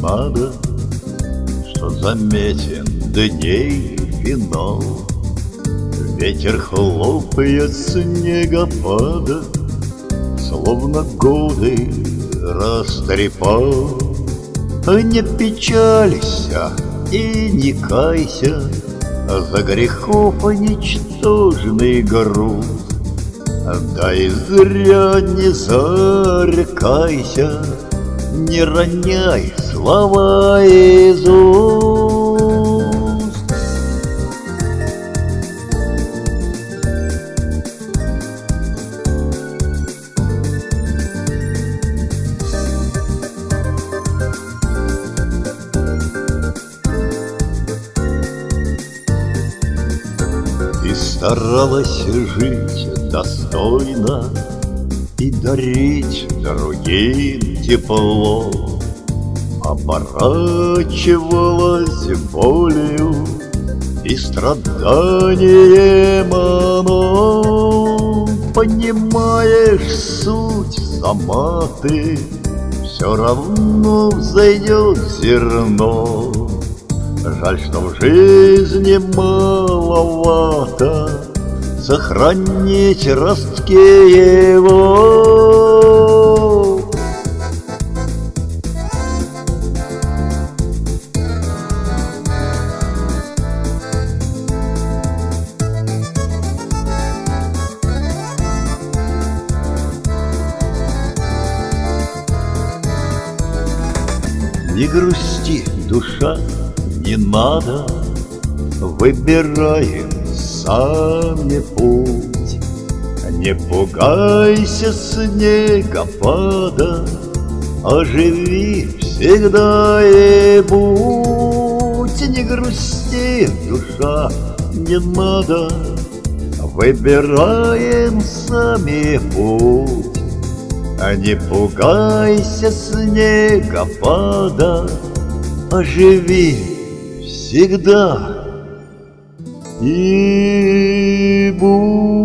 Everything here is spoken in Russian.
надо, что заметен дней финал. Ветер хлопает снегопада, словно годы растрепал. Не печалься и не кайся за грехов ничтожный груз. Да и зря не зарекайся, не роняй слова из уст. Ты старалась жить достойно и дарить другим тепло, оборачивалась болью и страданием оно. Понимаешь суть сама ты, все равно взойдет зерно. Жаль, что в жизни маловато сохранить ростки его. Не грусти, душа, не надо, выбираем сами путь. Не пугайся снегопада, оживи всегда и будь. Не грусти, душа, не надо, выбираем сами путь. Не пугайся снегопада, оживи всегда и будь.